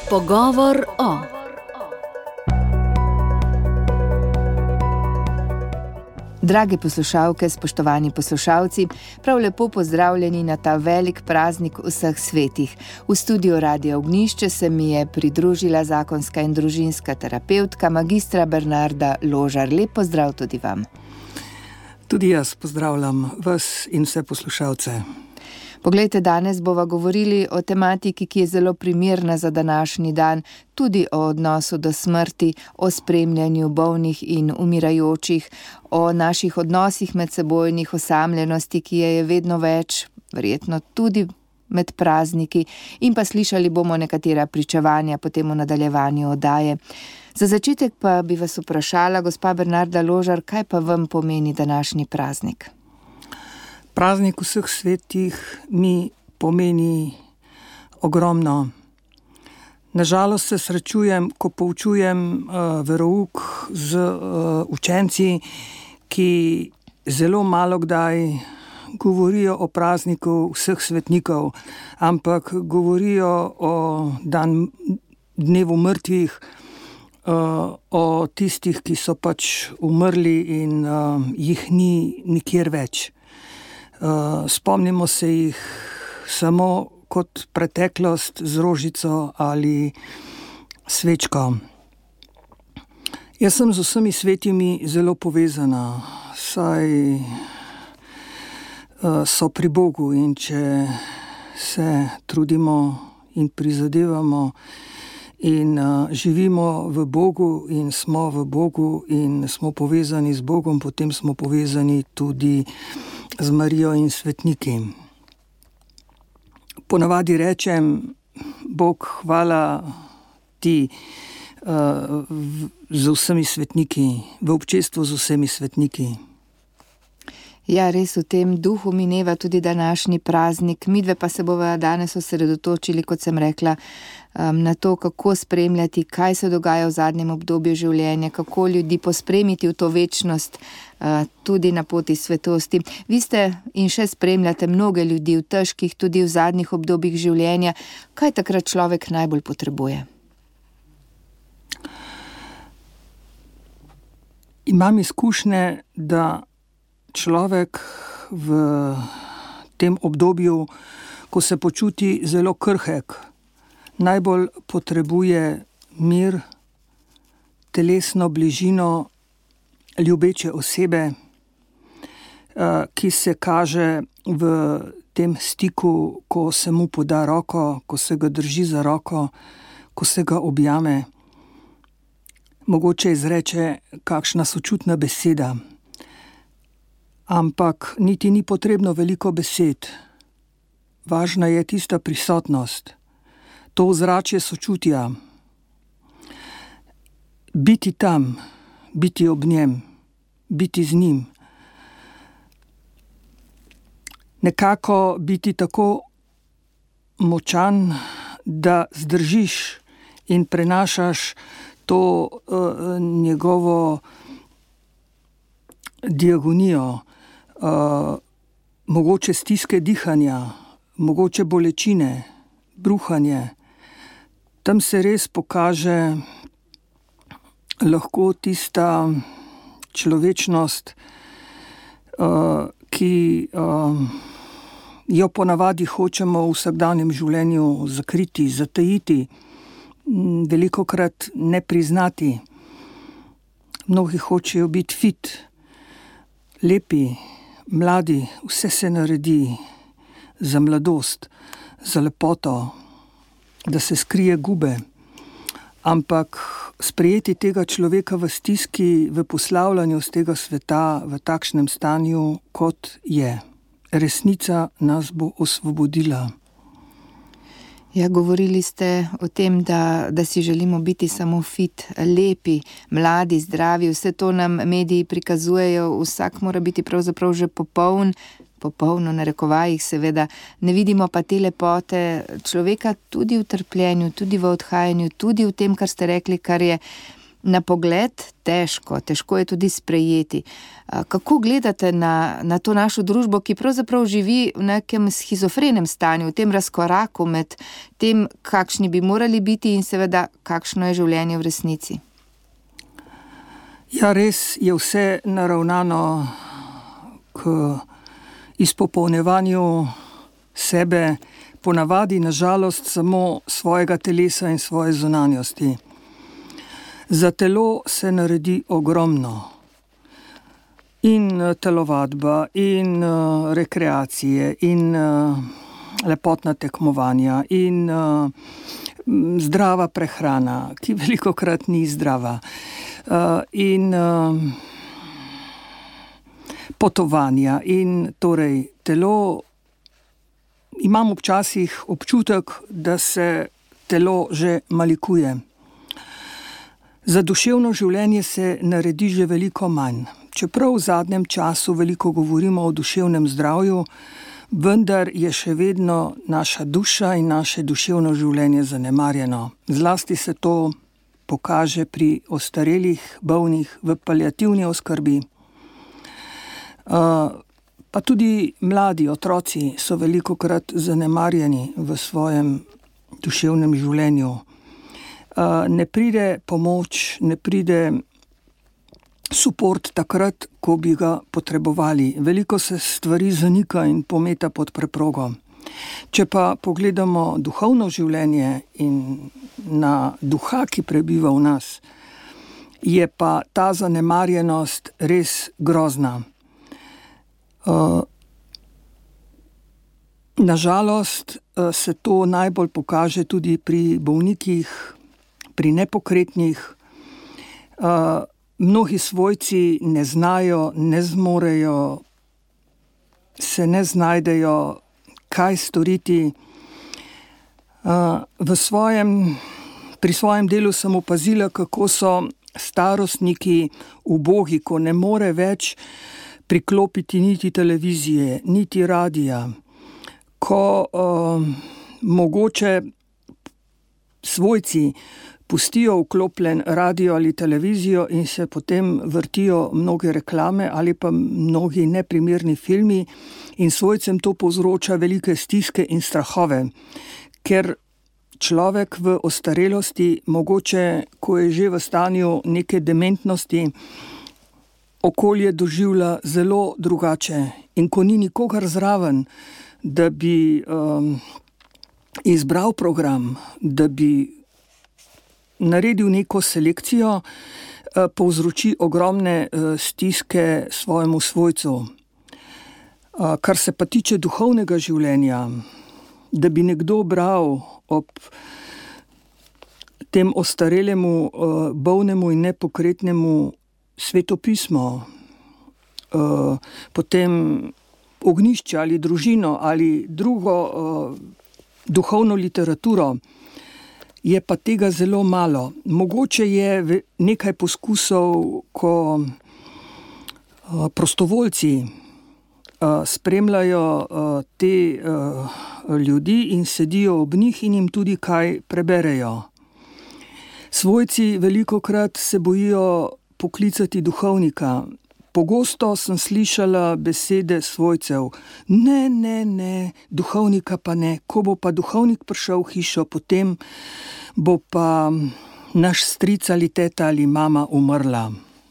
Pogovor o. Drage poslušalke, spoštovani poslušalci, prav lepo pozdravljeni na ta velik praznik vseh svetih. V studiu Radia Ognjišče se mi je pridružila zakonska in družinska terapevtka magistra Bernarda Ložar. Lep pozdrav tudi vam. Tudi jaz pozdravljam vas in vse poslušalce. Poglejte, danes bova govorili o tematiki, ki je zelo primerna za današnji dan, tudi o odnosu do smrti, o spremljanju bolnih in umirajočih, o naših odnosih medsebojnih, osamljenosti, ki je vedno več, verjetno tudi med prazniki, in pa slišali bomo nekatera pričevanja potem v nadaljevanju oddaje. Za začetek pa bi vas vprašala, gospa Bernarda Ložar, kaj pa vam pomeni današnji praznik? Praznik vseh svetih mi pomeni ogromno. Nažalost se srečujem, ko poučujem verouk z učenci, ki zelo malo kdaj govorijo o prazniku vseh svetnikov, ampak govorijo o dnevu mrtvih, o tistih, ki so pač umrli in jih ni nikjer več. Spomnimo se jih samo kot preteklost z rožico ali svečko. Jaz sem z vsemi svetimi zelo povezana, saj so pri Bogu, in če se trudimo in prizadevamo in živimo v Bogu in smo v Bogu in smo povezani z Bogom, potem smo povezani tudi z Marijo in svetniki. Ponavadi rečem: Bog, hvala ti z vsemi svetniki, v občestvu z vsemi svetniki. Ja, res v tem duhu mineva tudi današnji praznik. Midve pa se bova danes osredotočili, kot sem rekla, na to, kako spremljati, kaj se dogaja v zadnjem obdobju življenja, kako ljudi pospremiti v to večnost, tudi na poti svetosti. Vi ste in še spremljate mnoge ljudi v težkih, tudi v zadnjih obdobjih življenja. Kaj takrat človek najbolj potrebuje? Imam izkušnje, da človek v tem obdobju, ko se počuti zelo krhek, najbolj potrebuje mir, telesno bližino ljubeče osebe, ki se kaže v tem stiku, ko se mu poda roko, ko se ga drži za roko, ko se ga objame, mogoče izreče kakšna sočutna beseda. Ampak niti ni potrebno veliko besed. Važna je tista prisotnost, to ozračje sočutja. Biti tam, biti ob njem, biti z njim. Nekako biti tako močan, da zdržiš in prenašaš to njegovo diagonijo, mogoče stiske dihanja, mogoče bolečine, bruhanje. Tam se res pokaže lahko tista človečnost, ki jo ponavadi hočemo v vsakdanjem življenju zakriti, zatajiti, velikokrat ne priznati. Mnogi hočejo biti fit, lepi, mladi, vse se naredi za mladost, za lepoto, da se skrije gube. Ampak sprejeti tega človeka v stiski, v poslavljanju z tega sveta, v takšnem stanju, kot je. Resnica nas bo osvobodila. Ja, govorili ste o tem, da si želimo biti samo fit, lepi, mladi, zdravi, vse to nam mediji prikazujejo, vsak mora biti pravzaprav že popoln v narekovajih seveda, ne vidimo pa te lepote človeka tudi v trpljenju, tudi v odhajanju, tudi v tem, kar ste rekli, kar je na pogled težko je tudi sprejeti. Kako gledate na to našo družbo, ki pravzaprav živi v nekem shizofrenem stanju, v tem razkoraku med tem, kakšni bi morali biti in seveda, kakšno je življenje v resnici? Ja, res je vse naravnano k izpopolnjevanju sebe, ponavadi nažalost samo svojega telesa in svoje zunanjosti. Za telo se naredi ogromno. In telovadba, in rekreacije, in lepotna tekmovanja, in zdrava prehrana, ki velikokrat ni zdrava, in potovanja. In torej telo, imam občasih občutek, da se telo že malikuje. Za duševno življenje se naredi že veliko manj. Čeprav v zadnjem času veliko govorimo o duševnem zdravju, vendar je še vedno naša duša in naše duševno življenje zanemarjeno. Zlasti se to pokaže pri ostarelih, bolnih v paliativni oskrbi. Pa tudi mladi otroci so velikokrat zanemarjeni v svojem duševnem življenju. Ne pride pomoč, ne pride suport takrat, ko bi ga potrebovali. Veliko se stvari zanika in pometa pod preprogo. Če pa pogledamo duhovno življenje in na duha, ki prebiva v nas, je pa ta zanemarjenost res grozna. Nažalost se to najbolj pokaže tudi pri bolnikih, pri nepokretnih. Mnogi svojci ne znajo, ne zmorejo, se ne znajdejo, kaj storiti. Pri svojem delu sem opazila, kako so starostniki ubogi, ko ne more več priklopiti niti televizije, niti radija, ko mogoče svojci pustijo vklopljen radio ali televizijo in se potem vrtijo mnoge reklame ali pa mnogi neprimerni filmi in svojcem to povzroča velike stiske in strahove, ker človek v ostarelosti, mogoče ko je že v stanju neke dementnosti, okolje doživlja zelo drugače in ko ni nikogar zraven, da bi izbral program, da bi naredil neko selekcijo, povzroči ogromne stiske svojemu svojcu. Kar se pa tiče duhovnega življenja, da bi nekdo bral ob tem ostarelemu, bolnemu in nepokretnemu svetopismo, potem ognjišče ali družino ali drugo duhovno literaturo, je pa tega zelo malo. Mogoče je nekaj poskusov, ko prostovoljci spremljajo te ljudi in sedijo ob njih in jim tudi kaj preberejo. Svojci velikokrat se bojijo poklicati duhovnika. Pogosto sem slišala besede svojcev: ne, duhovnika pa ne. Ko bo pa duhovnik prišel v hišo, potem bo pa naš stric ali teta ali mama umrla.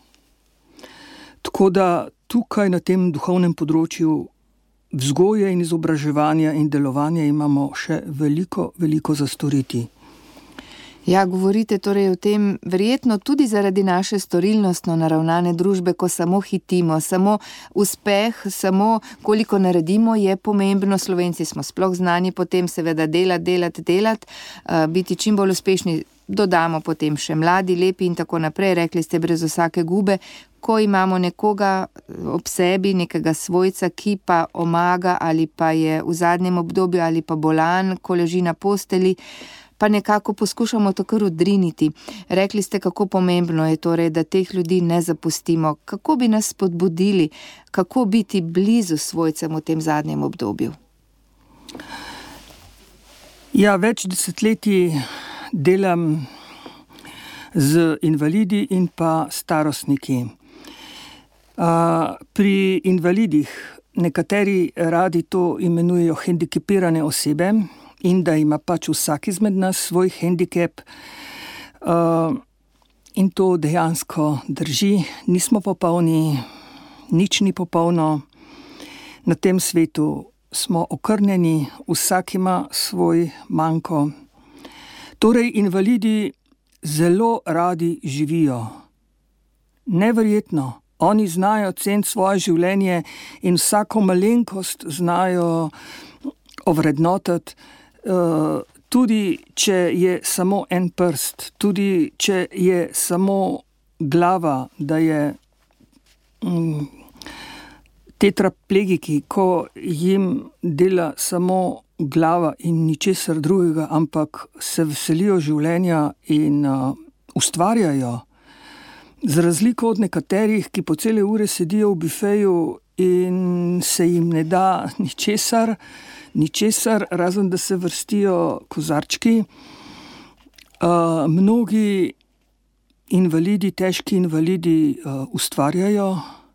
Tako da tukaj na tem duhovnem področju vzgoje in izobraževanja in delovanja imamo še veliko za storiti. Ja, govorite torej o tem verjetno tudi zaradi naše storilnostno naravnane družbe, ko samo hitimo, samo uspeh, samo koliko naredimo je pomembno. Slovenci smo sploh znani potem seveda delati, biti čim bolj uspešni. Dodamo potem še mladi, lepi in tako naprej, rekli ste brez vsake gube. Ko imamo nekoga ob sebi, nekega svojca, ki pa omaga ali pa je v zadnjem obdobju ali pa bolan, ko leži na posteli, pa nekako poskušamo to kar odriniti. Rekli ste, kako pomembno je torej, da teh ljudi ne zapustimo. Kako bi nas spodbudili, kako biti blizu svojcem v tem zadnjem obdobju? Ja, več desetletij delam z invalidi in pa starostniki. Pri invalidih nekateri radi to imenujejo hendikepirane osebe in da ima pač vsak izmed nas svoj hendikep. In to dejansko drži, nismo popolni, nič ni popolno. Na tem svetu smo okrnjeni, vsak ima svoj manko. Torej, invalidi zelo radi živijo. Neverjetno, oni znajo ceniti svoje življenje in vsako malenkost znajo ovrednotiti, tudi če je samo en prst, tudi če je samo glava, da je tetraplegiki, ko jim dela samo glava in ničesar drugega, ampak se veselijo življenja in ustvarjajo. Z razliko od nekaterih, ki po cele ure sedijo v bifeju in se jim ne da ničesar, razen da se vrstijo kozarčki. Mnogi invalidi, težki invalidi ustvarjajo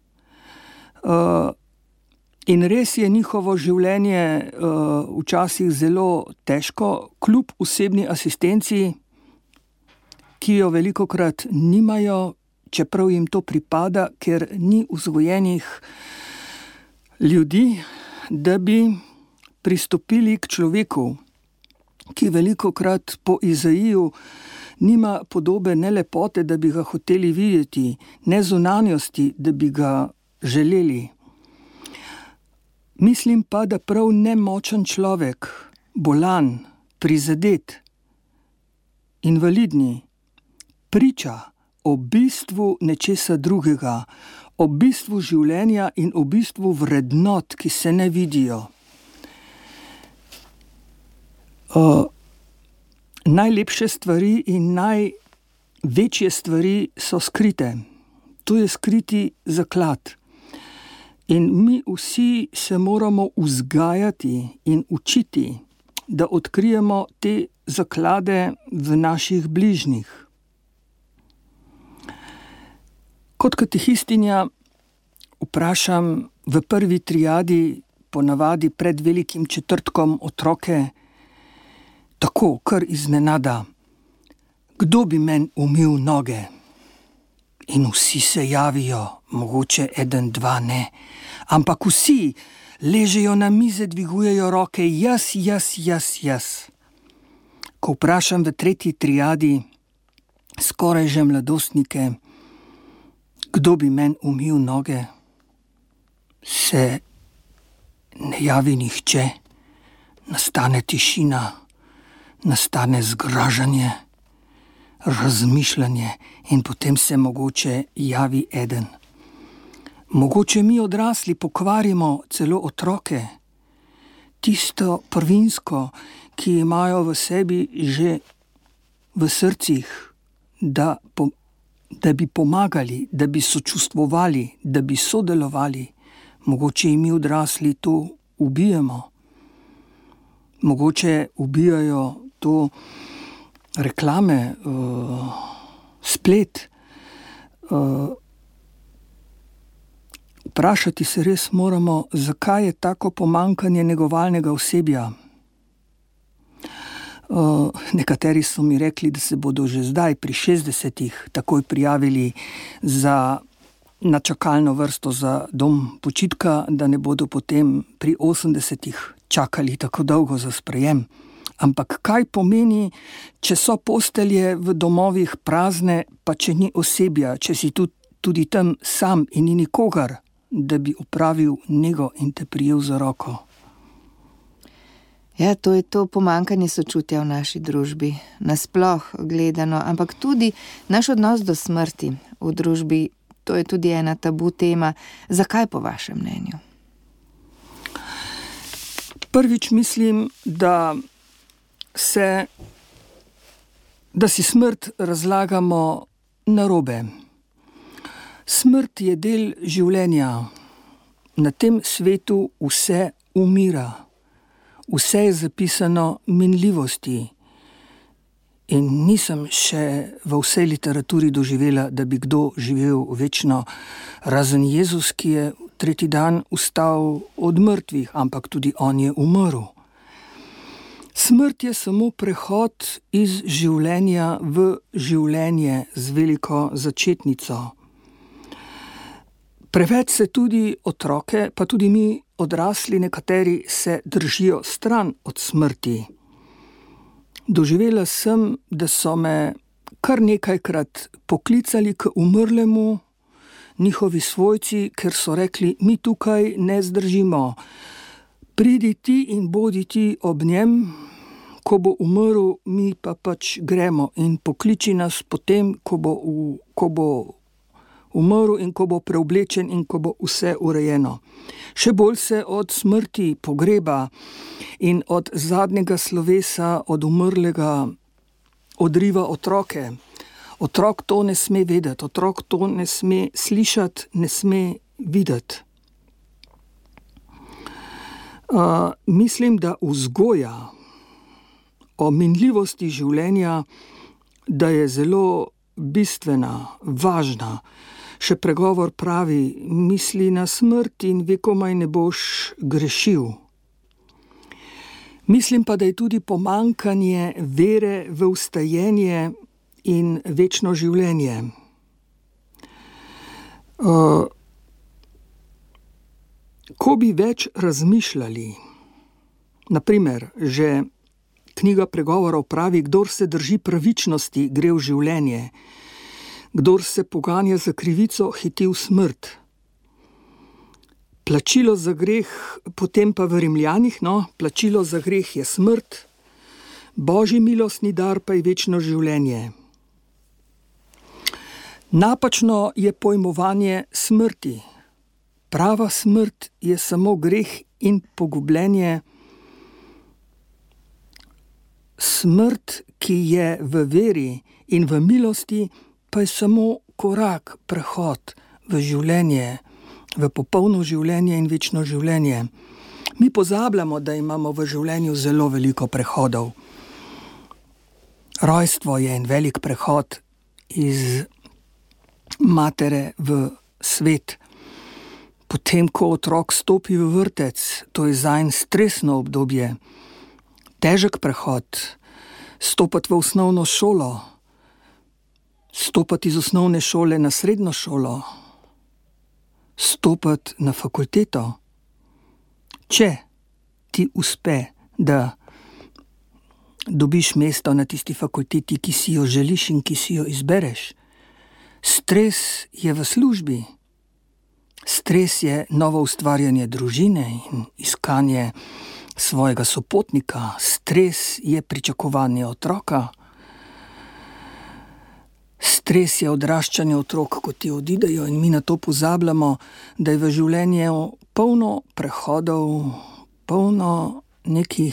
in res je njihovo življenje včasih zelo težko, kljub osebni asistenci, ki jo velikokrat nimajo, čeprav jim to pripada, ker ni vzgojenih ljudi, da bi pristopili k človeku, ki velikokrat po Izaiju nima podobe ne lepote, da bi ga hoteli videti, ne zunanjosti, da bi ga želeli. Mislim pa, da prav nemočen človek, bolan, prizadet, invalidni, priča o bistvu nečesa drugega, o bistvu življenja in o bistvu vrednot, ki se ne vidijo. Najlepše stvari in največje stvari so skrite. To je skriti zaklad. In mi vsi se moramo vzgajati in učiti, da odkrijemo te zaklade v naših bližnjih. Kot katehistinja vprašam v prvi triadi, ponavadi pred velikim četrtkom, otroke, tako kar iznenada: kdo bi meni umil noge? In vsi se javijo, mogoče eden, dva ne, ampak vsi ležejo na mize, dvigujejo roke, jaz. Ko vprašam v tretji triadi, skoraj že mladostnike, kdo bi meni umil noge, se ne javi nihče, nastane tišina, nastane zgražanje, razmišljanje in potem se mogoče javi eden. Mogoče mi odrasli pokvarimo celo otroke, tisto prvinsko, ki imajo v sebi že v srcih, da bi pomagali, da bi sočustvovali, da bi sodelovali. Mogoče mi odrasli to ubijemo. Mogoče ubijajo to reklame, splet. Vprašati se res moramo, zakaj je tako pomanjkanje negovalnega osebja. Nekateri so mi rekli, da se bodo že zdaj pri 60 takoj prijavili na čakalno vrsto za dom počitka, da ne bodo potem pri 80 čakali tako dolgo za sprejem. Ampak kaj pomeni, če so postelje v domovih prazne, pa če ni osebja, če si tudi tam sam in ni nikogar, da bi opravil nego in te prijel za roko? Ja, to je to pomanjkanje sočutja v naši družbi, nasploh gledano, ampak tudi naš odnos do smrti v družbi, to je tudi ena tabu tema. Zakaj po vašem mnenju? Prvič mislim, da si smrt razlagamo narobe. Smrt je del življenja. Na tem svetu vse umira. Vse je zapisano minljivosti. in nisem še v vsej literaturi doživela, da bi kdo živel večno, razen Jezus, ki je tretji dan vstal od mrtvih, ampak tudi on je umrl. Smrt je samo prehod iz življenja v življenje z veliko začetnico. Preveč se tudi otroke, pa tudi mi odrasli nekateri se držijo stran od smrti. Doživela sem, da so me kar nekajkrat poklicali k umrlemu njihovi svojci, ker so rekli, mi tukaj ne zdržimo. Pridi ti in bodi ti ob njem, ko bo umrl, mi pa pač gremo in pokliči nas potem, ko bo umrl in ko bo preoblečen in ko bo vse urejeno. Še bolj se od smrti, pogreba in od zadnjega slovesa od umrlega odriva otroke. Otrok to ne sme vedeti, otrok to ne sme slišati, ne sme videti. Mislim, da vzgoja o minljivosti življenja, da je zelo bistvena, važna. Še pregovor pravi, misli na smrt in vekomaj ne boš grešil. Mislim pa, da je tudi pomanjkanje vere v vstajenje in večno življenje. Ko bi več razmišljali, naprimer, že knjiga pregovorov pravi, kdor se drži pravičnosti, gre v življenje, kdor se poganja za krivico, hiti v smrt. Plačilo za greh, potem pa v Rimljanih, plačilo za greh je smrt, Božji milostni dar pa je večno življenje. Napačno je pojmovanje smrti. Prava smrt je samo greh in pogubljenje. Smrt, ki je v veri in v milosti, pa je samo korak, prehod v življenje, v popolno življenje in večno življenje. Mi pozabljamo, da imamo v življenju zelo veliko prehodov. Rojstvo je en velik prehod iz matere v svet. Potem, ko otrok stopi v vrtec, to je zanj stresno obdobje. Težek prehod, stopati v osnovno šolo, stopati iz osnovne šole na srednjo šolo, stopati na fakulteto. Če ti uspe, da dobiš mesto na tisti fakulteti, ki si jo želiš in ki si jo izbereš, stres je v službi. Stres je novo ustvarjanje družine in iskanje svojega sopotnika. Stres je pričakovanje otroka. Stres je odraščanje otrok, ko ti odidejo, in mi na to pozabljamo, da je v življenju polno prehodov, polno nekih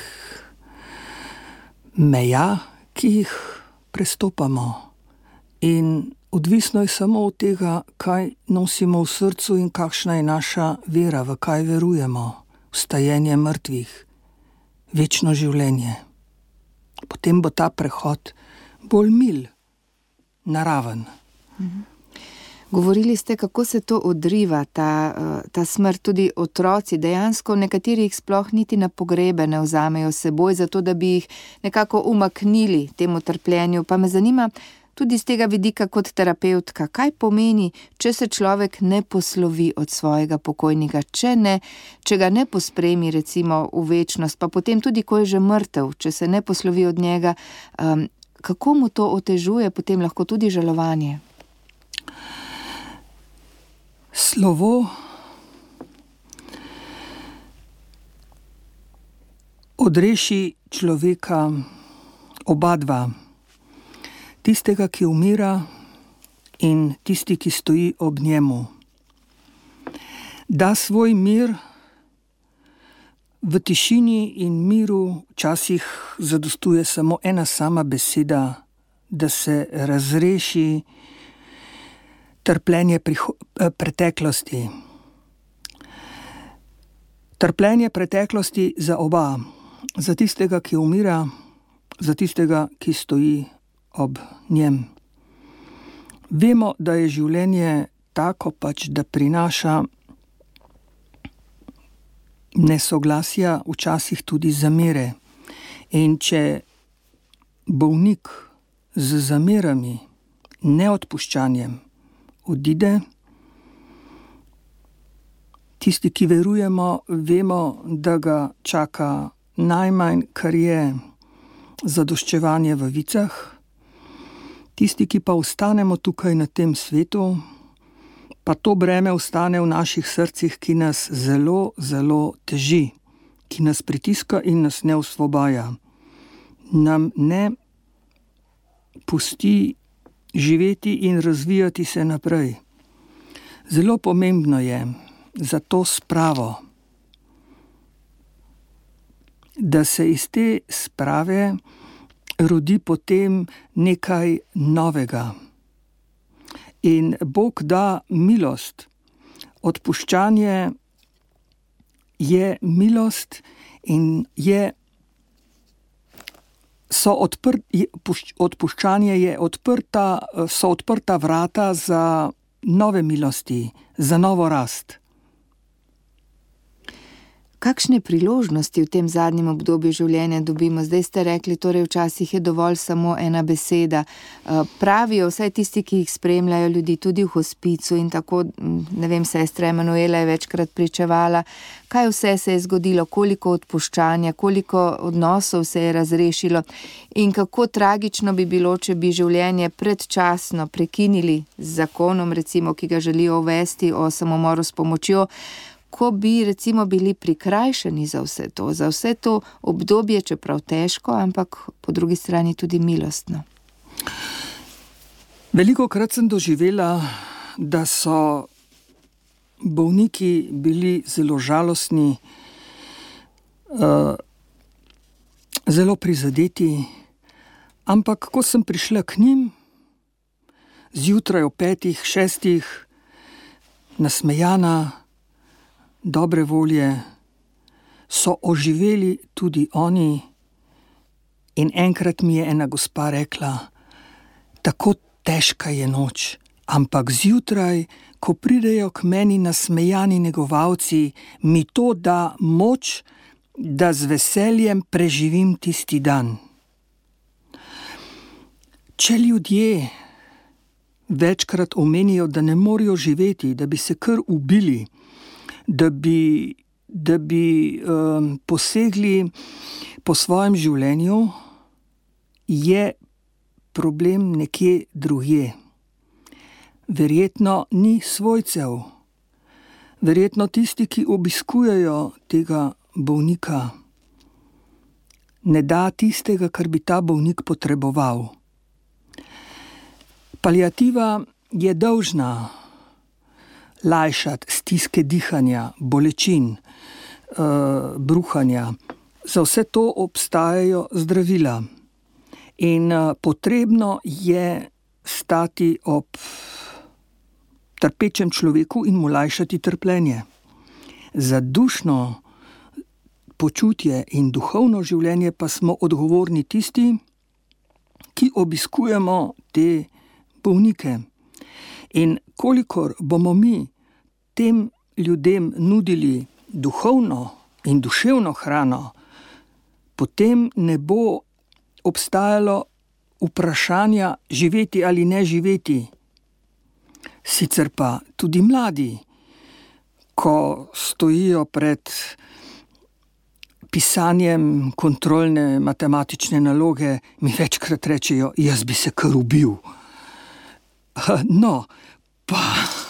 meja, ki jih prestopamo. In odvisno je samo od tega, kaj nosimo v srcu in kakšna je naša vera, v kaj verujemo. Vstajenje mrtvih, večno življenje. Potem bo ta prehod bolj mil, naraven. Govorili ste, kako se to odriva, ta smrt, tudi otroci. Dejansko nekateri jih sploh niti na pogrebe ne vzamejo s seboj, zato da bi jih nekako umaknili temu trpljenju. Pa me zanima, tudi z tega vidika kot terapevtka, kaj pomeni, če se človek ne poslovi od svojega pokojnika, če ga ne pospremi recimo v večnost, pa potem tudi, ko je že mrtev, če se ne poslovi od njega, kako mu to otežuje potem lahko tudi žalovanje? Slovo odreši človeka oba dva. Tistega, ki umira, in tisti, ki stoji ob njemu. Da svoj mir v tišini in miru, včasih zadostuje samo ena sama beseda, da se razreši trpljenje preteklosti. Trpljenje preteklosti za oba, za tistega, ki umira, za tistega, ki stoji ob njem. Vemo, da je življenje tako pač, da prinaša nesoglasja, včasih tudi zamere. In če bolnik z zamerami, neodpuščanjem odide, tisti, ki verujemo, vemo, da ga čaka najmanj, kar je zadoščevanje v vicah. Tisti, ki pa ostanemo tukaj na tem svetu, pa to breme ostane v naših srcih, ki nas zelo, zelo teži, ki nas pritiska in nas ne osvobaja. Nam ne pusti živeti in razvijati se naprej. Zelo pomembno je za to spravo, da se iz te sprave rodi potem nekaj novega. In Bog da milost. Odpuščanje je milost in odpuščanje je so odprta vrata za nove milosti, za novo rast. Kakšne priložnosti v tem zadnjem obdobju življenja dobimo? Zdaj ste rekli, torej včasih je dovolj samo ena beseda. Pravijo vsaj tisti, ki jih spremljajo ljudi tudi v hospicu in tako, ne vem, sestra Emanuela je večkrat pričevala, kaj vse se je zgodilo, koliko odpuščanja, koliko odnosov se je razrešilo in kako tragično bi bilo, če bi življenje predčasno prekinili z zakonom, recimo, ki ga želijo uvesti o samomoru s pomočjo, ko bi recimo bili prikrajšani za vse to obdobje, čeprav težko, ampak po drugi strani tudi milostno. Velikokrat sem doživela, da so bolniki bili zelo žalostni, zelo prizadeti, ampak ko sem prišla k njim, zjutraj o 5, 6, nasmejana, dobre volje, so oživeli tudi oni in enkrat mi je ena gospa rekla, tako težka je noč, ampak zjutraj, ko pridejo k meni nasmejani negovalci, mi to da moč, da z veseljem preživim tisti dan. Če ljudje večkrat omenijo, da ne morejo živeti, da bi se kar ubili, da bi posegli po svojem življenju, je problem nekje drugje. Verjetno ni svojcev. Verjetno tisti, ki obiskujejo tega bolnika, ne da tistega, kar bi ta bolnik potreboval. Paliativa je dolžna lajšati stiske dihanja, bolečin, bruhanja. Za vse to obstajajo zdravila. In potrebno je stati ob trpečem človeku in mu lajšati trpljenje. Za dušno počutje in duhovno življenje pa smo odgovorni tisti, ki obiskujemo te bolnike. In kolikor bomo mi tem ljudem nudili duhovno in duševno hrano, potem ne bo obstajalo vprašanja živeti ali ne živeti. Sicer pa tudi mladi, ko stojijo pred pisanjem kontrolne matematične naloge, mi večkrat rečejo, jaz bi se kar ubil. No, pa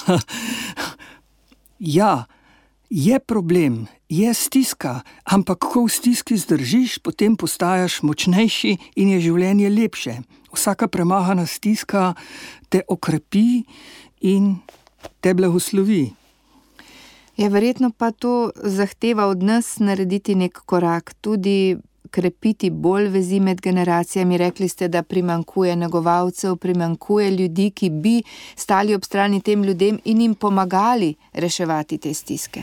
ja, je problem, je stiska, ampak ko v stiski zdržiš, potem postajaš močnejši in je življenje lepše. Vsaka premagana stiska te okrepi in te blagoslovi. Ja, verjetno pa to zahteva od nas narediti nek korak, tudi krepiti bolj vezi med generacijami. Rekli ste, da primanjkuje negovalcev, primanjkuje ljudi, ki bi stali ob strani tem ljudem in jim pomagali reševati te stiske.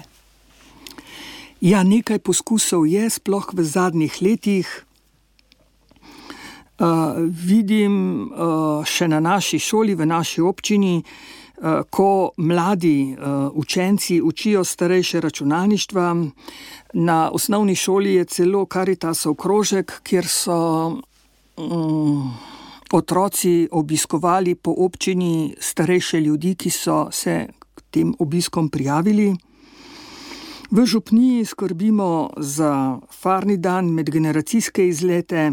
Ja, nekaj poskusov je, sploh v zadnjih letih. Vidim še na naši šoli, v naši občini, ko mladi učenci učijo starejše računalništva. Na osnovni šoli je celo Karitasov krožek, kjer so otroci obiskovali po občini starejše ljudi, ki so se k tem obiskom prijavili. V župniji skrbimo za farni dan, medgeneracijske izlete.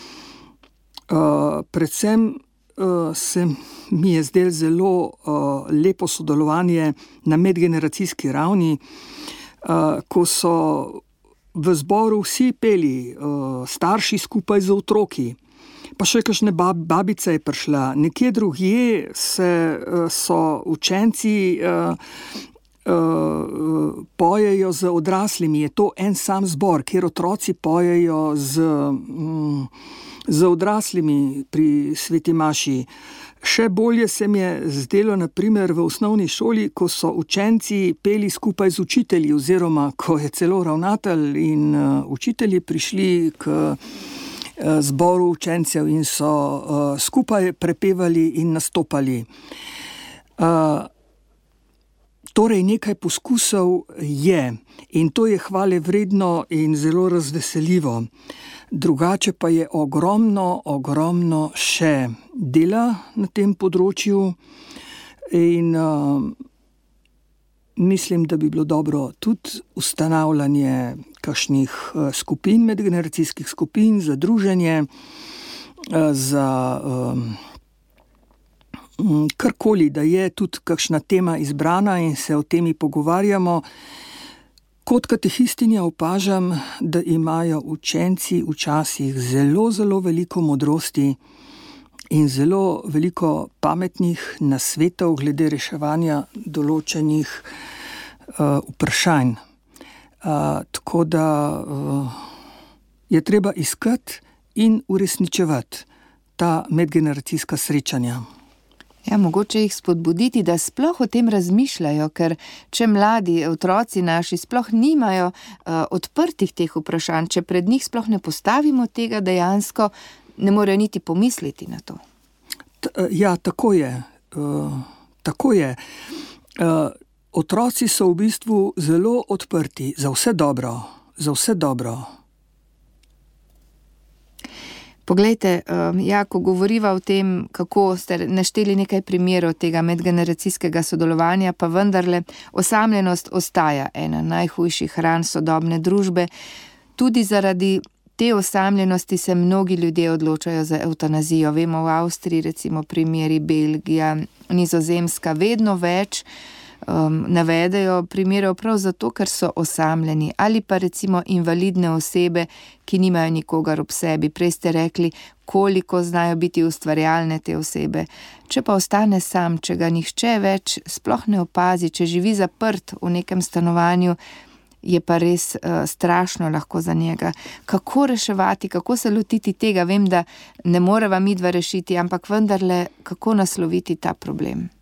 Predvsem se mi je zdelo zelo lepo sodelovanje na medgeneracijski ravni, ko so v zboru vsi peli, starši skupaj z otroki, pa še kakšne babica je prišla. Nekje drugje so učenci pojejo z odraslimi. Je to en sam zbor, kjer otroci pojejo z odraslimi pri sveti maši. Še bolje se mi je zdelo, na primer, v osnovni šoli, ko so učenci peli skupaj z učitelji, oziroma ko je celo ravnatelj in učitelji prišli k zboru učencev in so skupaj prepevali in nastopali. Torej, nekaj poskusov je in to je hvale vredno in zelo razveseljivo. Drugače pa je ogromno še dela na tem področju in mislim, da bi bilo dobro tudi ustanavljanje kakšnih skupin, medgeneracijskih skupin za druženje, za karkoli, da je tudi kakšna tema izbrana in se o temi pogovarjamo. Kot katehistinja opažam, da imajo učenci včasih zelo veliko modrosti in zelo veliko pametnih nasvetov glede reševanja določenih vprašanj. Tako da je treba iskati in uresničevati ta medgeneracijska srečanja. Ja, mogoče jih spodbuditi, da sploh o tem razmišljajo, ker če mladi otroci naši sploh nimajo odprtih teh vprašanj, če pred njih sploh ne postavimo tega, dejansko ne morejo niti pomisliti na to. Ja, tako je. Tako je. Otroci so v bistvu zelo odprti za vse dobro, za vse dobro. Poglejte, ko govoriva o tem, kako ste našteli nekaj primerov tega medgeneracijskega sodelovanja, pa vendarle osamljenost ostaja ena najhujših ran sodobne družbe. Tudi zaradi te osamljenosti se mnogi ljudje odločajo za evtanazijo. Vemo, v Avstriji recimo primeri, Belgija, Nizozemska, vedno več navedejo primerov prav zato, ker so osamljeni, ali pa recimo invalidne osebe, ki nimajo nikogar ob sebi. Prej ste rekli, koliko znajo biti ustvarjalne te osebe. Če pa ostane sam, če ga nihče več sploh ne opazi, če živi zaprt v nekem stanovanju, je pa res strašno lahko za njega. Kako reševati, kako se lotiti tega? Vem, da ne moreva midva rešiti, ampak vendarle, kako nasloviti ta problem?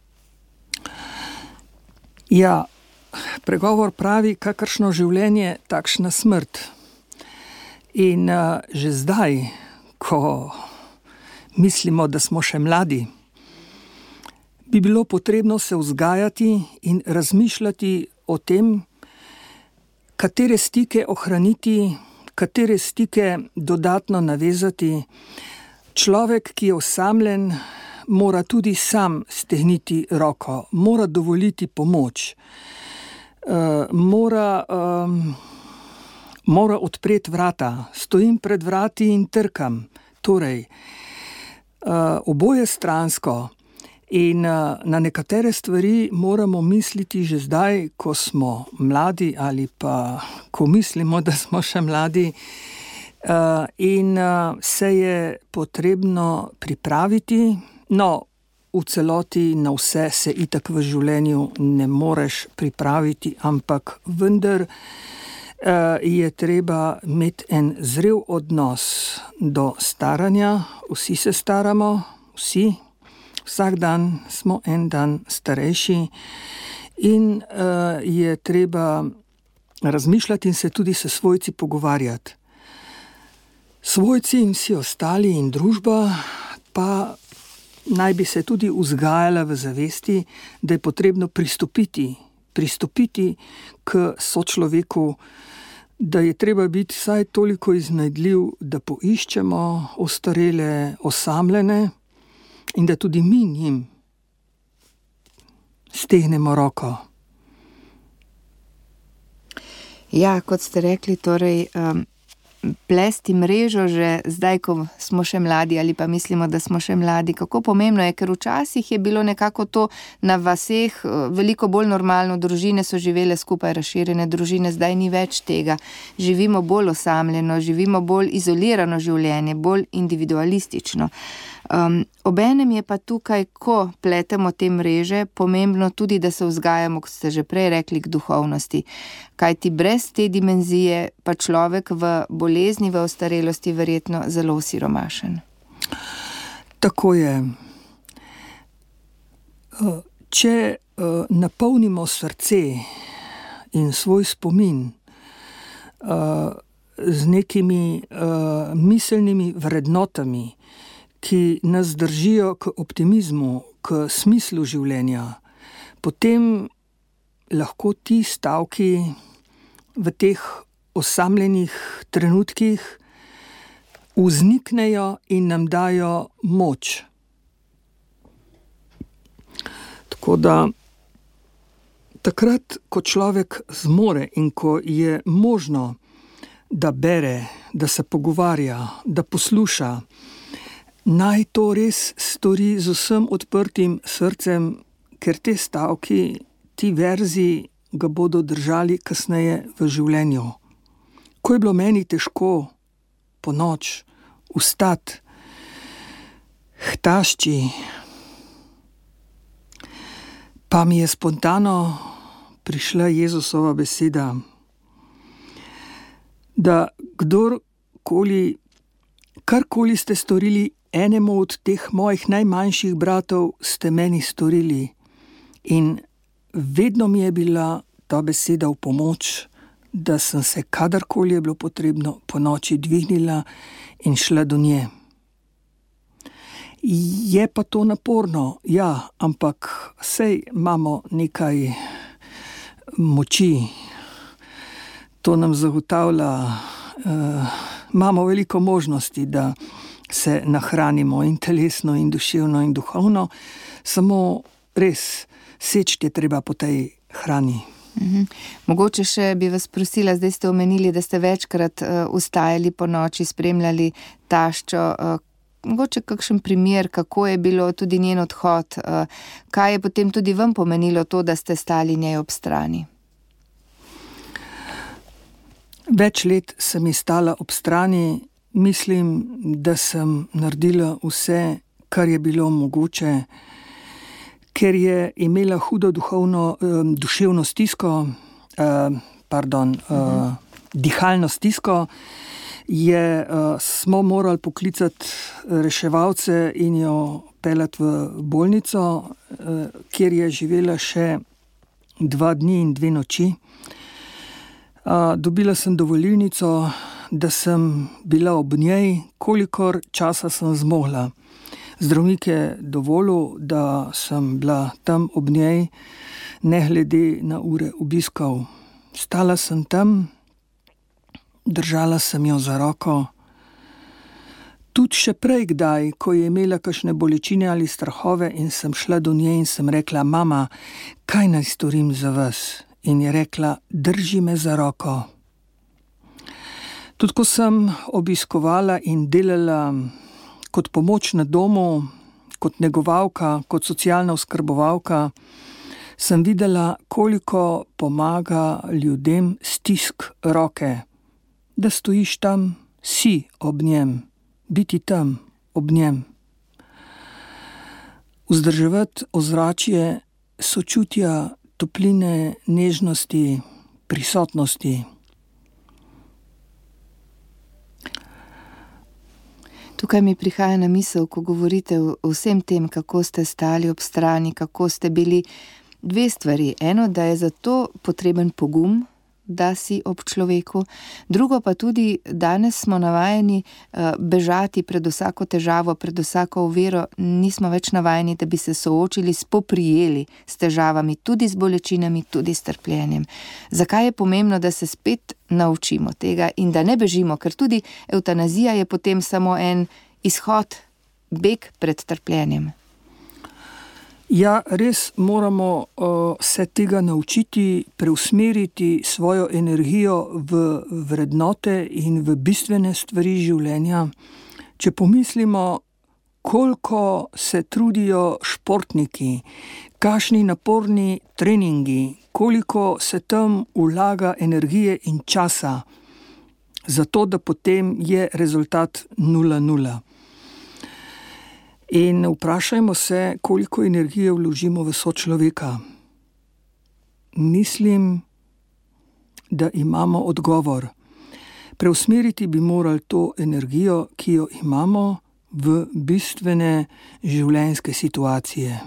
Ja, pregovor pravi, kakršno življenje, takšna smrt. In že zdaj, ko mislimo, da smo še mladi, bi bilo potrebno se vzgajati in razmišljati o tem, katere stike ohraniti, katere stike dodatno navezati. Človek, ki je osamljen, mora tudi sam stegniti roko, mora dovoliti pomoč, mora odpreti vrata, stojim pred vrati in trkam. Torej, oboje stransko in na nekatere stvari moramo misliti že zdaj, ko smo mladi ali pa ko mislimo, da smo še mladi. In se je potrebno pripraviti. No, v celoti na vse se itak v življenju ne moreš pripraviti, ampak vendar je treba imeti en zrel odnos do staranja. Vsi se staramo, vsi. Vsak dan smo en dan starejši in je treba razmišljati in se tudi s svojci pogovarjati. Svojci in vsi ostali in družba pa naj bi se tudi vzgajala v zavesti, da je potrebno pristopiti k sočloveku, da je treba biti vsaj toliko iznajdljiv, da poiščemo ostarele, osamljene in da tudi mi njim stegnemo roko. Ja, kot ste rekli, torej plesti mrežo že zdaj, ko smo še mladi ali pa mislimo, da smo še mladi. Kako pomembno je, ker včasih je bilo nekako to na vaseh veliko bolj normalno, družine so živele skupaj, razširjene družine, zdaj ni več tega. Živimo bolj osamljeno, živimo bolj izolirano življenje, bolj individualistično. Obenem je pa tukaj, ko pletemo te mreže, pomembno tudi, da se vzgajamo, kot ste že prej rekli, k duhovnosti. Kajti brez te dimenzije pa človek v bolezni, v ostarelosti verjetno zelo siromašen. Tako je. Če napolnimo srce in svoj spomin z nekimi miselnimi vrednotami, ki nas držijo k optimizmu, k smislu življenja, potem lahko ti stavki v teh osamljenih trenutkih vzniknejo in nam dajo moč. Tako da takrat, ko človek zmore in ko je možno, da bere, da se pogovarja, da posluša, naj to res stori z vsem odprtim srcem, ker te stavki, ti verzi ga bodo držali kasneje v življenju. Ko je bilo meni težko po noč vstati, htašči, pa mi je spontano prišla Jezusova beseda, da karkoli ste storili enemu od teh mojih najmanjših bratov, ste meni storili. In vedno mi je bila ta beseda v pomoč, da sem se kadarkoli je bilo potrebno po noči dvignila in šla do nje. Je pa to naporno, ja, ampak sej imamo nekaj moči. To nam zagotavlja, imamo veliko možnosti, da se nahranimo in telesno, in duševno, in duhovno, samo res seči je treba po tej hrani. Mogoče še bi vas prosila, zdaj ste omenili, da ste večkrat vstajali po noči, spremljali taščo. Mogoče kakšen primer, kako je bilo tudi njen odhod, kaj je potem tudi vam pomenilo to, da ste stali njej ob strani? Več let sem ji stala ob strani, mislim, da sem naredila vse, kar je bilo mogoče, ker je imela hudo duševno stisko, dihalno stisko, smo morali poklicati reševalce in jo peljati v bolnico, kjer je živela še 2 dni in 2 noči. Dobila sem dovolilnico, da sem bila ob njej, kolikor časa sem zmogla. Zdravnik je dovolil, da sem bila tam ob njej, ne glede na ure obiskov. Stala sem tam, držala sem jo za roko. Tudi še prej kdaj, ko je imela kakšne bolečine ali strahove in sem šla do nje in sem rekla: mama, kaj naj storim za vas? In je rekla: drži me za roko. Tudi ko sem obiskovala in delala kot pomoč na domu, kot negovalka, kot socialna oskrbovalka, sem videla, koliko pomaga ljudem stisk roke, da stojiš tam, si ob njem, biti tam ob njem. Vzdrževati ozračje sočutja, topline, nežnosti, prisotnosti. Tukaj mi prihaja na misel, ko govorite o vsem tem, kako ste stali ob strani, kako ste bili, 2 stvari. Eno, da je za to potreben pogum, da si ob človeku. Drugo pa tudi, danes smo navajeni bežati pred vsako težavo, pred vsako oviro, nismo več navajeni, da bi se soočili, spoprijeli s težavami, tudi z bolečinami, tudi s trpljenjem. Zakaj je pomembno, da se spet naučimo tega in da ne bežimo, ker tudi evtanazija je potem samo en izhod, beg pred trpljenjem. Ja, res moramo se tega naučiti, preusmeriti svojo energijo v vrednote in v bistvene stvari življenja. Če pomislimo, koliko se trudijo športniki, kakšni naporni treningi, koliko se tam vlaga energije in časa, zato da potem je rezultat 0:0. In vprašajmo se, koliko energije vložimo v sočloveka. Mislim, da imamo odgovor. Preusmeriti bi morali to energijo, ki jo imamo, v bistvene življenjske situacije.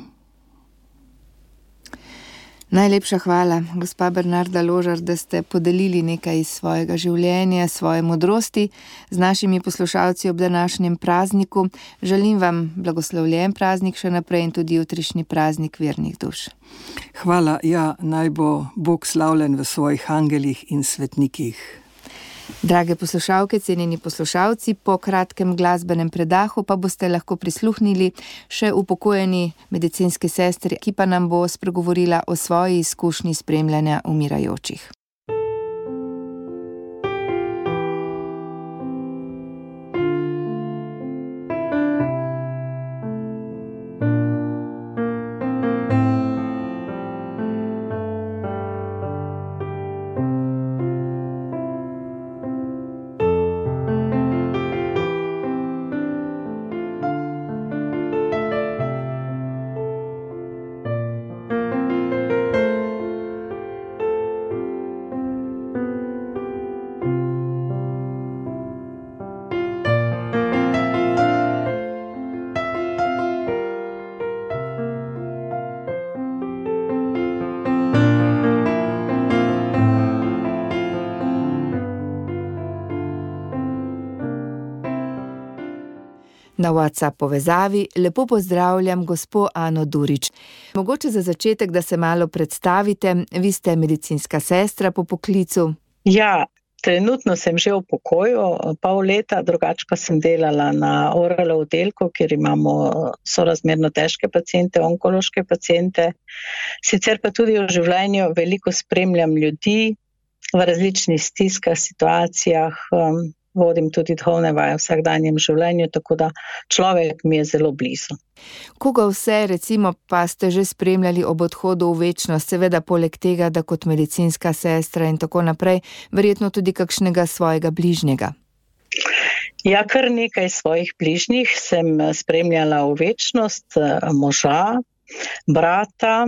Najlepša hvala, gospa Bernarda Ložar, da ste podelili nekaj iz svojega življenja, svoje modrosti z našimi poslušalci ob današnjem prazniku. Želim vam blagoslovljen praznik še naprej in tudi jutrišnji praznik vernih duš. Hvala, ja, naj bo Bog slavljen v svojih angelih in svetnikih. Drage poslušalke, cenjeni poslušalci, po kratkem glasbenem predahu pa boste lahko prisluhnili še upokojeni medicinski sestri, ki pa nam bo spregovorila o svoji izkušnji spremljanja umirajočih. Na WhatsApp povezavi lepo pozdravljam gospo Ano Durič. Mogoče za začetek, da se malo predstavite, vi ste medicinska sestra po poklicu. Ja, trenutno sem že v pokoju, pol leta, drugače pa sem delala na ORL oddelku, kjer imamo sorazmerno težke paciente, onkološke paciente. Sicer pa tudi v življenju veliko spremljam ljudi v različnih stiskah, situacijah, vodim tudi duhovne vaje v vsakdanjem življenju, tako da človek mi je zelo blizu. Koga vse, recimo, pa ste že spremljali ob odhodu v večnost, seveda poleg tega, da kot medicinska sestra in tako naprej, verjetno tudi kakšnega svojega bližnjega? Ja, kar nekaj svojih bližnjih sem spremljala v večnost, moža, brata,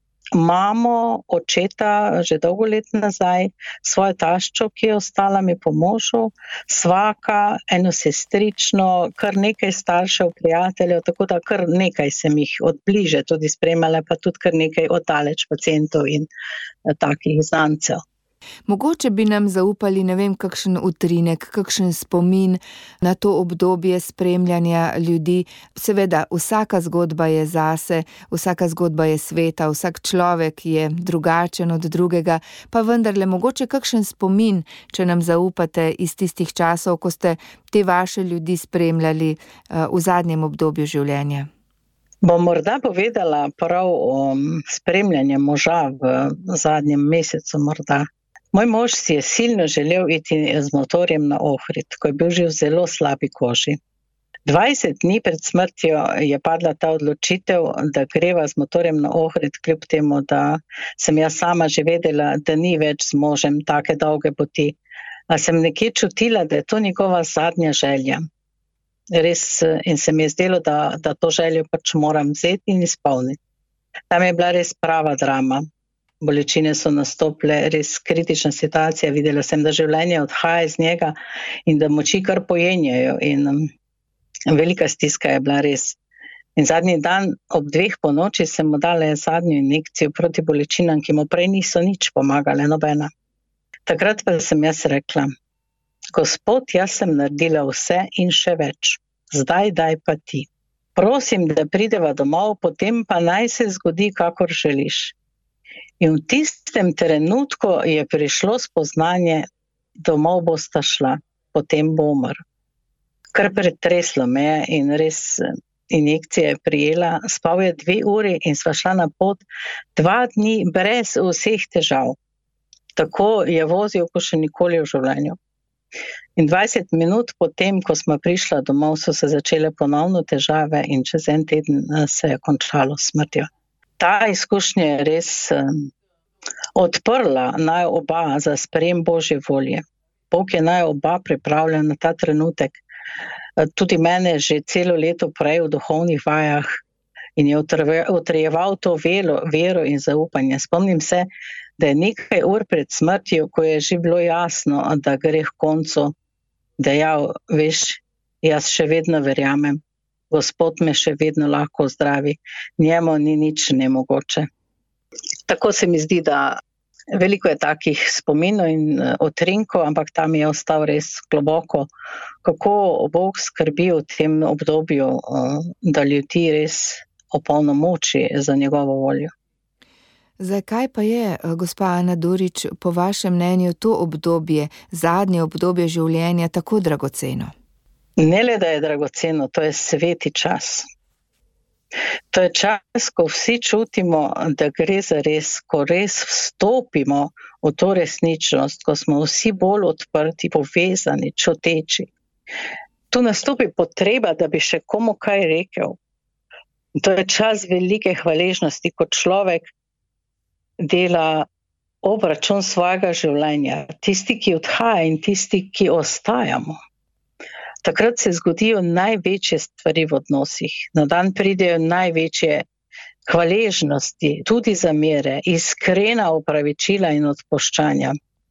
mamo, očeta, že dolgo let nazaj, svojo taščo, ki je ostala mi po možu, svaka, eno sestrično, kar nekaj staršev, prijateljev, tako da kar nekaj sem jih od bliže tudi spremljala, pa tudi kar nekaj oddaleč pacientov in takih znancev. Mogoče bi nam zaupali, ne vem, kakšen utrinek, kakšen spomin na to obdobje spremljanja ljudi. Seveda, vsaka zgodba je zase, vsaka zgodba je sveta, vsak človek je drugačen od drugega, pa vendarle mogoče kakšen spomin, če nam zaupate iz tistih časov, ko ste te vaše ljudi spremljali v zadnjem obdobju življenja. Bom morda povedala prav o spremljanju moža v zadnjem mesecu morda. Moj mož si je silno želel iti z motorjem na Ohrid, ko je bil že v zelo slabi koži. 20 dni pred smrtjo je padla ta odločitev, da greva z motorjem na Ohrid, kljub temu, da sem jaz sama že vedela, da ni več z možem take dolge poti. A sem nekje čutila, da je to njegova zadnja želja. Res, in se mi je zdelo, da to željo pač moram vzeti in izpolniti. Tam je bila res prava drama. Bolečine so nastopile, res kritična situacija. Videla sem, da življenje odhaja iz njega in da moči kar pojenjajo. In velika stiska je bila res. In zadnji dan ob 2 po noči sem mu dala zadnjo injekcijo proti bolečinam, ki mu prej niso nič pomagale, nobena. Takrat pa sem jaz rekla, Gospod, jaz sem naredila vse in še več. Zdaj daj pa ti. Prosim, da prideva domov, potem pa naj se zgodi, kakor želiš. In v tistem trenutku je prišlo spoznanje, domov bosta šla, potem bo umrl. Kar pretreslo me je in res injekcija je prijela, spal je 2 uri in sva šla na pot 2 dni brez vseh težav. Tako je vozil, ko še nikoli v življenju. In 20 minut potem, ko smo prišla domov, so se začele ponovno težave in čez 1 teden se je končalo s smrtjo. Ta izkušnja je res odprla naj oba za sprejem Božje volje. Bog je naj oba pripravljen na ta trenutek. Tudi mene že celo leto prej v duhovnih vajah in je utrjeval to vero in zaupanje. Spomnim se, da je nekaj ur pred smrtjo, ko je že bilo jasno, da gre k koncu, dejal, veš, jaz še vedno verjamem, Gospod me še vedno lahko zdravi, njemu ni nič nemogoče. Tako se mi zdi, da veliko je takih spominov in utrinkov, ampak tam je ostal res globoko, kako Bog skrbi v tem obdobju, da ljudi res opolnomoči za njegovo voljo. Zakaj pa je, gospa Ana Durič, po vašem mnenju to obdobje, zadnje obdobje življenja tako dragoceno? Ne le, da je dragoceno, to je sveti čas. To je čas, ko vsi čutimo, da gre za res, ko res vstopimo v to resničnost, ko smo vsi bolj odprti, povezani, čuteči. Tu nastopi potreba, da bi še komu kaj rekel. To je čas velike hvaležnosti, ko človek dela obračun svojega življenja. Tisti, ki odhaja in tisti, ki ostajamo. Takrat se zgodijo največje stvari v odnosih. Na dan pridejo največje hvaležnosti, tudi zamere, iskrena opravičila in odpuščanja.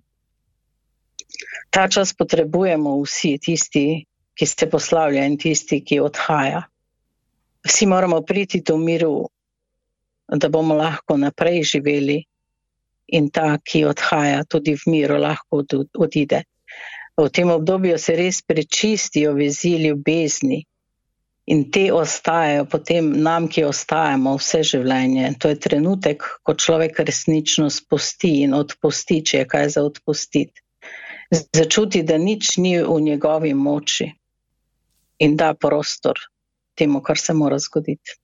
Ta čas potrebujemo vsi, tisti, ki se poslavlja in tisti, ki odhaja. Vsi moramo priti do miru, da bomo lahko naprej živeli in ta, ki odhaja, tudi v miru lahko odide. V tem obdobju se res prečistijo vezi ljubezni in te ostajajo potem nam, ki ostajamo vse življenje. To je trenutek, ko človek resnično spusti in odpusti, če je kaj za odpustiti. Začuti, da nič ni v njegovi moči in da prostor temu, kar se mora zgoditi.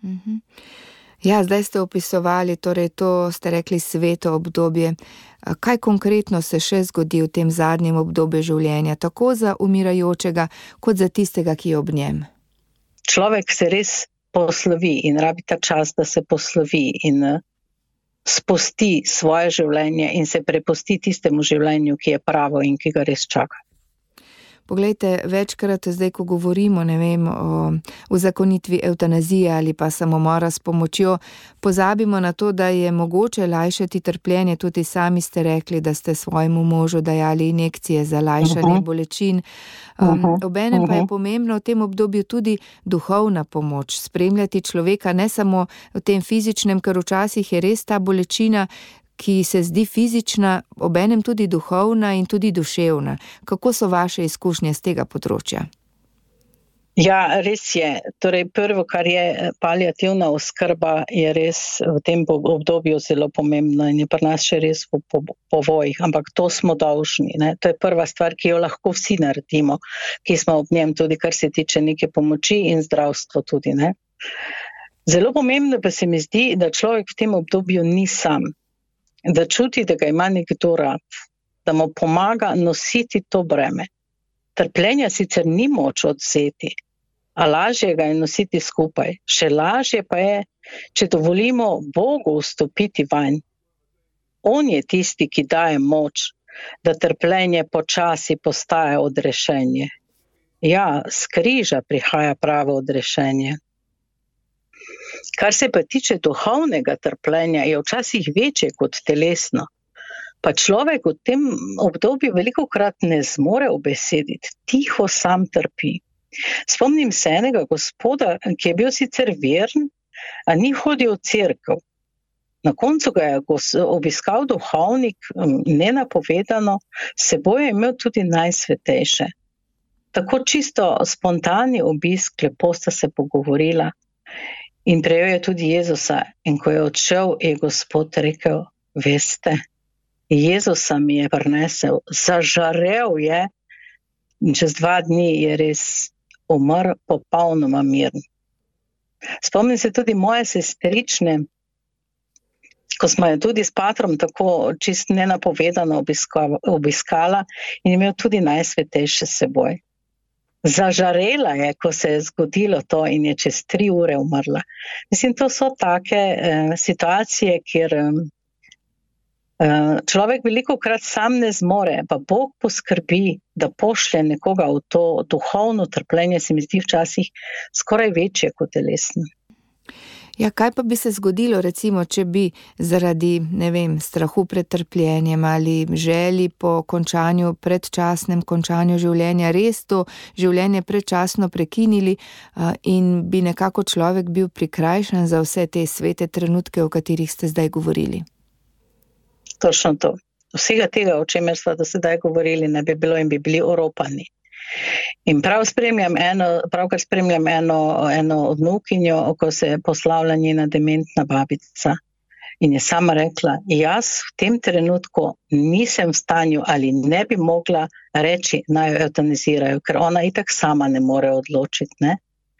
Ja, zdaj ste opisovali, torej to ste rekli sveto obdobje. Kaj konkretno se še zgodi v tem zadnjem obdobju življenja, tako za umirajočega, kot za tistega, ki je ob njem? Človek se res poslovi in rabi ta čas, da se poslovi in spusti svoje življenje in se prepusti tistemu življenju, ki je pravo in ki ga res čaka. Poglejte, večkrat zdaj, ko govorimo, ne vem, o uzakonitvi evtanazije ali pa samomora s pomočjo, pozabimo na to, da je mogoče lajšati trpljenje. Tudi sami ste rekli, da ste svojemu možu dajali injekcije za lajšanje bolečin. Obenem pa je pomembno v tem obdobju tudi duhovna pomoč, spremljati človeka ne samo v tem fizičnem, ker včasih je res ta bolečina, ki se zdi fizična, obenem tudi duhovna in tudi duševna. Kako so vaše izkušnje z tega področja? Ja, res je. Torej, prvo, kar je paliativna oskrba, je res v tem obdobju zelo pomembna in je pri nas še res v povojih, ampak to smo dolžni. Ne? To je prva stvar, ki jo lahko vsi naredimo, ki smo ob njem tudi, kar se tiče neke pomoči in zdravstvo tudi. Ne? Zelo pomembno pa se mi zdi, da človek v tem obdobju ni sam. Da čuti, da ga ima nekdo rad, da mu pomaga nositi to breme. Trpljenja sicer ni moč odvzeti, a lažje ga je nositi skupaj. Še lažje pa je, če dovolimo Bogu vstopiti vanj. On je tisti, ki daje moč, da trpljenje počasi postaja odrešenje. Ja, s križa prihaja pravo odrešenje. Kar se pa tiče duhovnega trpljenja, je včasih večje kot telesno. Pa človek v tem obdobju velikokrat ne zmore ubesediti, tiho sam trpi. Spomnim se enega gospoda, ki je bil sicer veren, a ni hodil v cerkev. Na koncu ga je obiskal duhovnik, nenapovedano, seboj je imel tudi najsvetejše. Tako čisto spontani obisk, lepo sta se pogovorila in prejel je tudi Jezusa. In ko je odšel, je Gospod rekel, veste, Jezusa mi je prinesel, zažarel je in čez 2 dni je res umrl popolnoma miren. Spomnim se tudi moje sestrične, ko smo jo tudi s patrom tako čist nenapovedano obiskala in imel tudi najsvetejše seboj. Zažarela je, ko se je zgodilo to in je čez 3 ure umrla. Mislim, to so take situacije, kjer človek velikokrat sam ne zmore, pa Bog poskrbi, da pošlje nekoga v to duhovno trpljenje, se mi zdi včasih skoraj večje kot telesno. Ja, kaj pa bi se zgodilo, recimo, če bi zaradi, strahu pred trpljenjem ali želji po predčasnem končanju življenja res to življenje predčasno prekinili in bi nekako človek bil prikrajšan za vse te svete trenutke, o katerih ste zdaj govorili? Točno to. Vsega tega, o čemer smo do sedaj govorili, ne bi bilo in bi bili oropani. In pravkar spremljam eno vnukinjo, ko se je poslavila njena dementna babica. In je sama rekla, jaz v tem trenutku nisem v stanju ali ne bi mogla reči, naj jo eutanazirajo, ker ona itak sama ne more odločiti. Ne?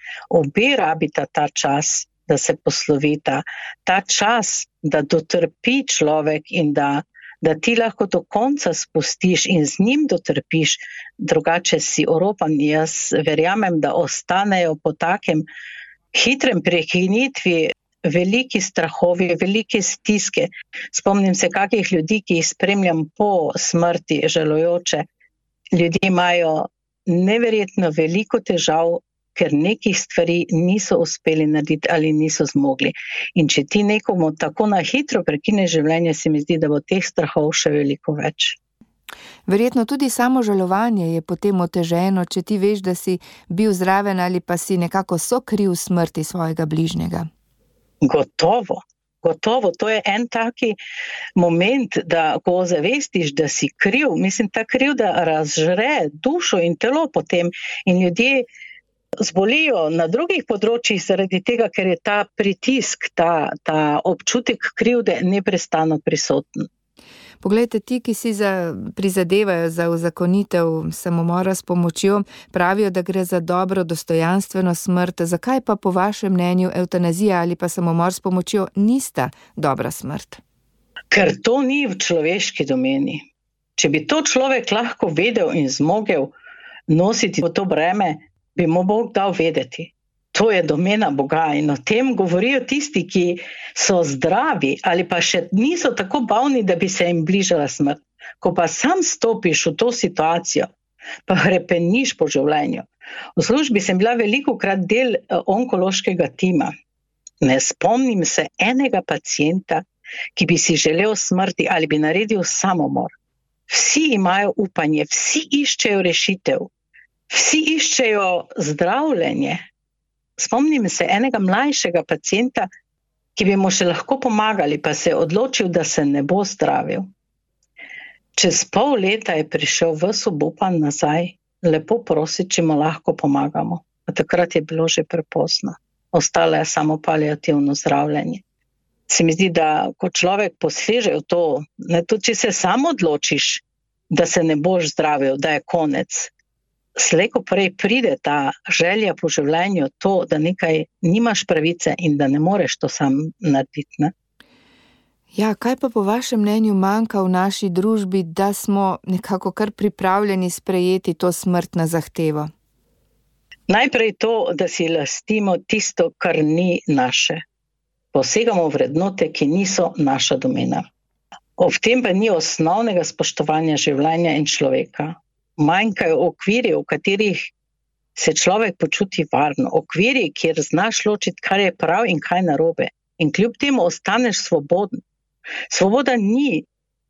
Obe rabita ta čas, da se poslovita, ta čas, da dotrpi človek in da ti lahko do konca spustiš in z njim dotrpiš, drugače si oropan. Jaz verjamem, da ostanejo po takem hitrem prekinitvi veliki strahovi, velike stiske. Spomnim se kakih ljudi, ki jih spremljam po smrti žalujoče. Ljudje imajo neverjetno veliko težav, ker nekih stvari niso uspeli narediti ali niso zmogli. In če ti nekomu tako na hitro prekine življenje, se mi zdi, da bo teh strahov še veliko več. Verjetno tudi samo žalovanje je potem oteženo, če ti veš, da si bil zraven ali pa si nekako sokriv smrti svojega bližnjega. Gotovo. To je en taki moment, da ko ozavestiš, da si kriv, mislim, ta krivda razžre dušo in telo potem in ljudje zbolijo na drugih področjih zaradi tega, ker je ta pritisk, ta občutek krivde neprestano prisoten. Poglejte, ti, ki si prizadevajo za uzakonitev samomora s pomočjo, pravijo, da gre za dobro, dostojanstveno smrt. Zakaj pa po vašem mnenju evtanazija ali pa samomor s pomočjo nista dobra smrt? Ker to ni v človeški domeni. Če bi to človek lahko vedel in zmogel nositi to breme, bi mu Bog dal vedeti. To je domena Boga in o tem govorijo tisti, ki so zdravi ali pa še niso tako bolni, da bi se jim bližala smrt. Ko pa sam stopiš v to situacijo, pa hrepeniš po življenju. V službi sem bila velikokrat del onkološkega tima. Ne spomnim se enega pacienta, ki bi si želel smrti ali bi naredil samomor. Vsi imajo upanje, vsi iščejo rešitev. Vsi iščejo zdravljenje. Spomnim se enega mlajšega pacienta, ki bi mu še lahko pomagali, pa se je odločil, da se ne bo zdravil. Čez pol leta je prišel ves obupan nazaj, lepo prosi, če mu lahko pomagamo. A takrat je bilo že prepozno. Ostalo je samo paliativno zdravljenje. Se mi zdi, da ko človek poseže v to, tudi če se sam odločiš, da se ne boš zdravil, da je konec, slej ko prej pride ta želja po življenju, to, da nekaj nimaš pravice in da ne moreš to sam narediti. Ne? Ja, kaj pa po vašem mnenju manjka v naši družbi, da smo nekako kar pripravljeni sprejeti to smrt na zahtevo? Najprej to, da si lastimo tisto, kar ni naše. Posegamo v vrednote, ki niso naša domena. Ob tem pa ni osnovnega spoštovanja življenja in človeka. Manjkajo okviri, v katerih se človek počuti varno. Okviri, kjer znaš ločiti, kar je prav in kaj narobe. In kljub temu ostaneš svoboden. Svoboda ni,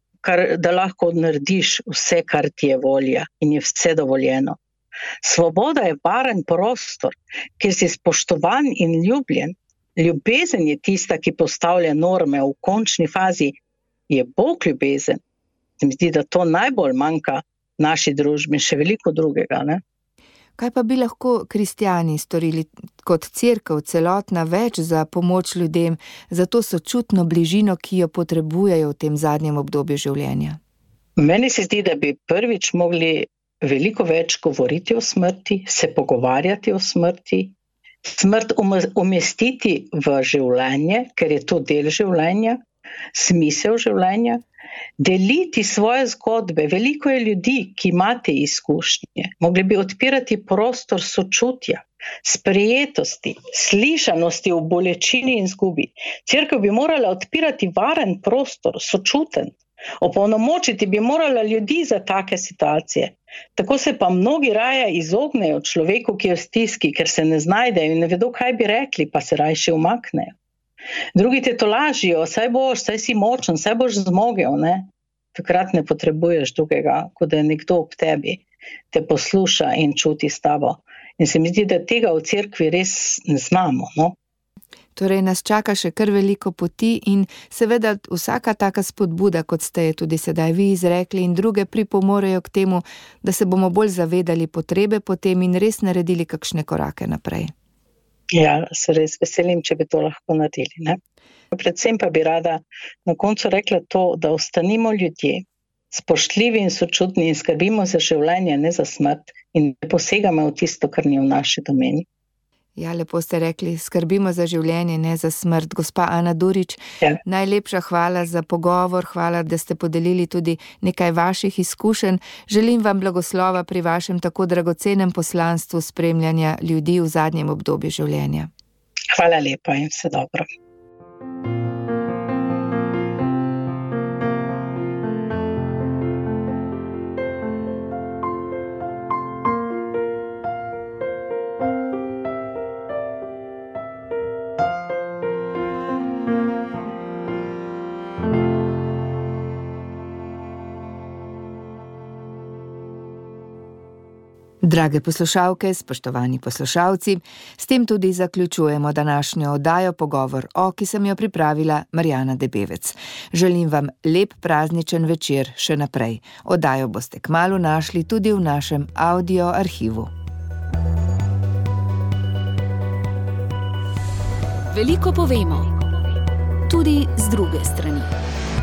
da lahko narediš vse, kar ti je volja in je vse dovoljeno. Svoboda je varen prostor, kjer si spoštovan in ljubljen. Ljubezen je tista, ki postavlja norme. V končni fazi je Bog ljubezen. Se mi zdi, da to najbolj manjka naši družbi, še veliko drugega, ne? Kaj pa bi lahko kristjani storili kot cerkev celotna več za pomoč ljudem, za to sočutno bližino, ki jo potrebujejo v tem zadnjem obdobju življenja? Meni se zdi, da bi prvič mogli veliko več govoriti o smrti, se pogovarjati o smrti, smrt umestiti v življenje, ker je to del življenja, smisel življenja, deliti svoje zgodbe. Veliko je ljudi, ki imate izkušnje. Mogli bi odpirati prostor sočutja, sprejetosti, slišanosti v bolečini in izgubi. Cerkev bi morala odpirati varen prostor, sočuten. Opolnomočiti bi morala ljudi za take situacije. Tako se pa mnogi raje izognejo človeku, ki je v stiski, ker se ne znajdejo in ne vedo, kaj bi rekli, pa se raje še umaknejo. Drugi te tolažijo, saj si močen, saj boš zmogel, ne? Takrat ne potrebuješ drugega, kot da je nekdo ob tebi, te posluša in čuti s tabo. In se mi zdi, da tega v cerkvi res ne znamo, no? Torej nas čaka še kar veliko poti in seveda vsaka taka spodbuda, kot ste je tudi sedaj vi izrekli, in druge pripomorejo k temu, da se bomo bolj zavedali potrebe potem in res naredili kakšne korake naprej. Ja, se res veselim, če bi to lahko naredili, ne? Predvsem pa bi rada na koncu rekla to, da ostanimo ljudje, spoštljivi in sočutni in skrbimo za življenje, ne za smrt, in ne posegamo v tisto, kar ni v naši domeni. Ja, lepo ste rekli, skrbimo za življenje, ne za smrt. Gospa Ana Durič, Najlepša hvala za pogovor, hvala, da ste podelili tudi nekaj vaših izkušenj. Želim vam blagoslova pri vašem tako dragocenem poslanstvu spremljanja ljudi v zadnjem obdobju življenja. Hvala lepa in vse dobro. Drage poslušalke, spoštovani poslušalci, s tem tudi zaključujemo današnjo oddajo Pogovor o, ki sem jo pripravila Marjana Debevec. Želim vam lep prazničen večer še naprej. Oddajo boste kmalu našli tudi v našem audio arhivu. Veliko povemo, tudi z druge strani.